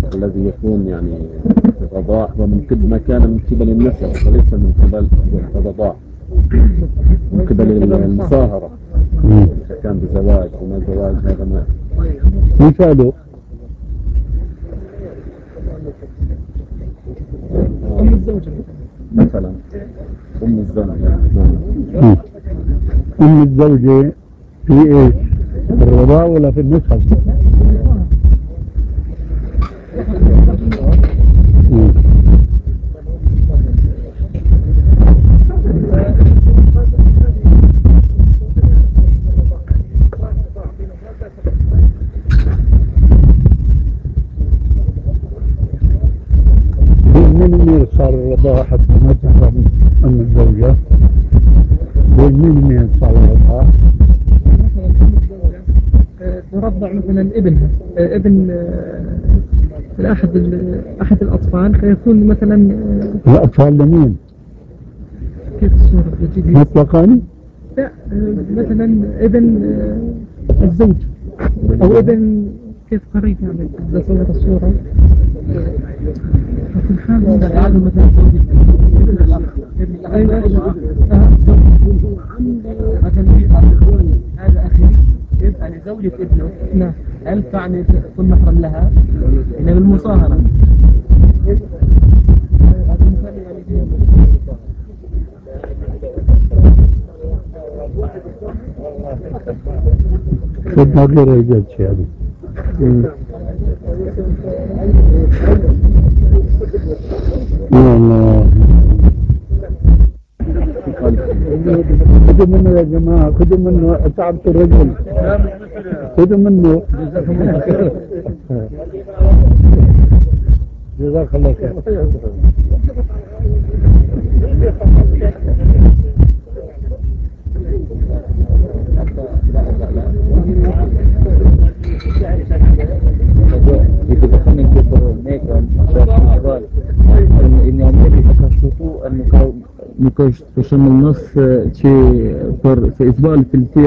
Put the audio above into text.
الذي يكون يعني الرضاع ومن كل ما كان من قبل النسب وليس من قبل الرضاع، من قبل المصاهرة. إذا كان بزواج أو ما زواج هذا ما مثاله أم الزوجة مثلا أم الزوجة. مم. أم الزوجة في إيش؟ في الرضاع ولا في النسب؟ مم. من صار الرضاعة حتى ما تحرم أم الزوجة؟ من صار الرضاعة؟ مثلا أم الزوجة ترضع مثلا ابنها ابن أحد الأطفال، فيكون مثلا الأطفال لمين؟ كيف الصورة بتجي؟ مطلقا؟ لا مثلا ابن الزوج أو ابن، كيف قريت يعني إذا صورت الصورة لكن حال هذا مثلا زوج ابن الأخ أيوة هذا أخي يبقى لزوجة ابنه. نعم. هل تعني تكون محرم لها؟ إنها بالمصاهرة. خدنا غير الجلسة يعني. والله خذوا منه يا جماعة، خذوا منه، تعبت الرجل، خذوا منه. جزاك الله خير. إذا دخلنا نجبر ميكا شغال إن عندي تكشفوا أنه كوش تشمل نص شيء في إسبوع الفلسطيني